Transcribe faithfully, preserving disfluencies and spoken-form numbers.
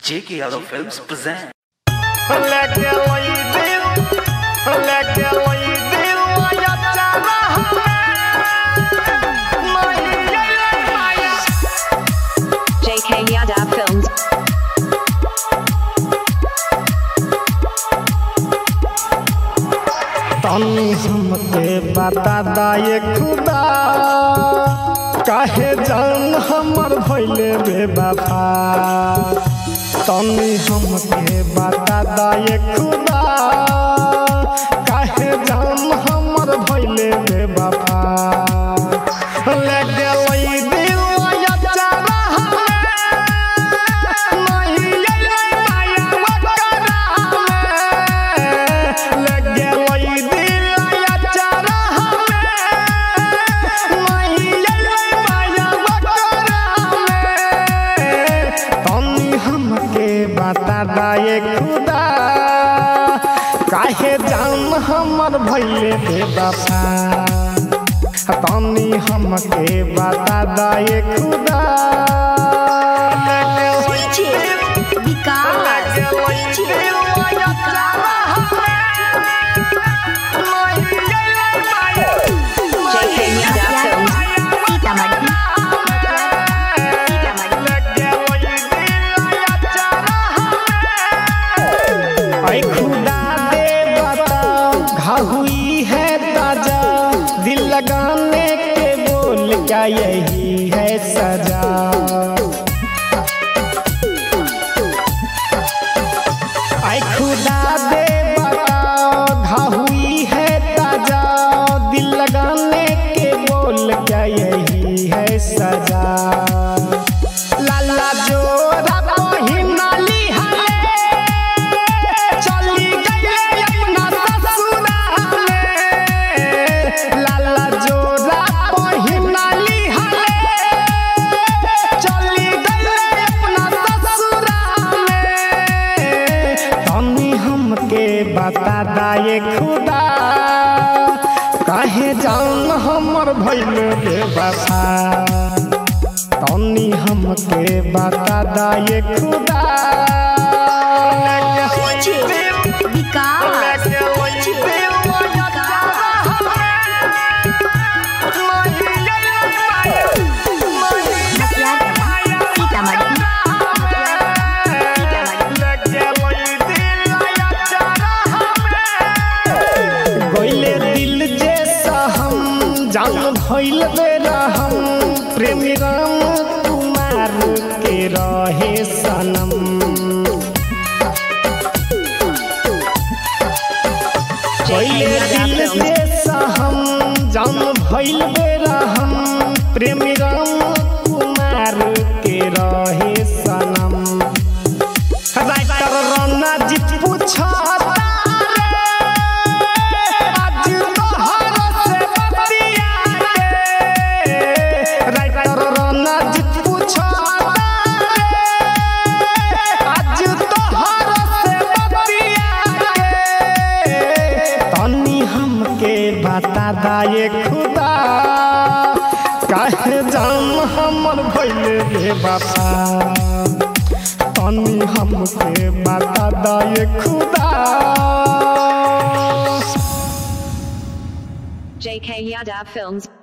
J K Yadav Films present. J K Yadav Films. तनी हमके बता दाए खुदा काहे जान हमर भइले बेवफा। तनी हमके बता दाए खुदा काहे जान हमर भइले बेवफा। ले गेलै दिल या चारा नहीं ले माया वकरा ले गेलै दिल या चारा नहीं ले माया वकरा तनी हमके बता दाए खुदा काहे जान हमर भइले बेवफा। तनी हमके बता दाए खुदा हुई है ताजा दिल लगाने के बोल क्या यही है सजा। ऐ खुदा दे बताओ घा हुई है ताजा दिल लगाने के बोल क्या यही है सजा। लाला जो बता दाए खुदा काहे जान हमर भइले बेवफा। तनी हमके बता दाए खुदा जान भइल बेरा हम प्रेमी राम कुमार के रहे सनम। पहले दिल से हम जान भइल बेरा हम प्रेमी राम कुमार के रहे सनम। राइटर रौना जीत पूछा बता दाए खुदा काहे जान हमर भइले बेवफा। तनी हमके बता दाए खुदा। J K Yadav Films.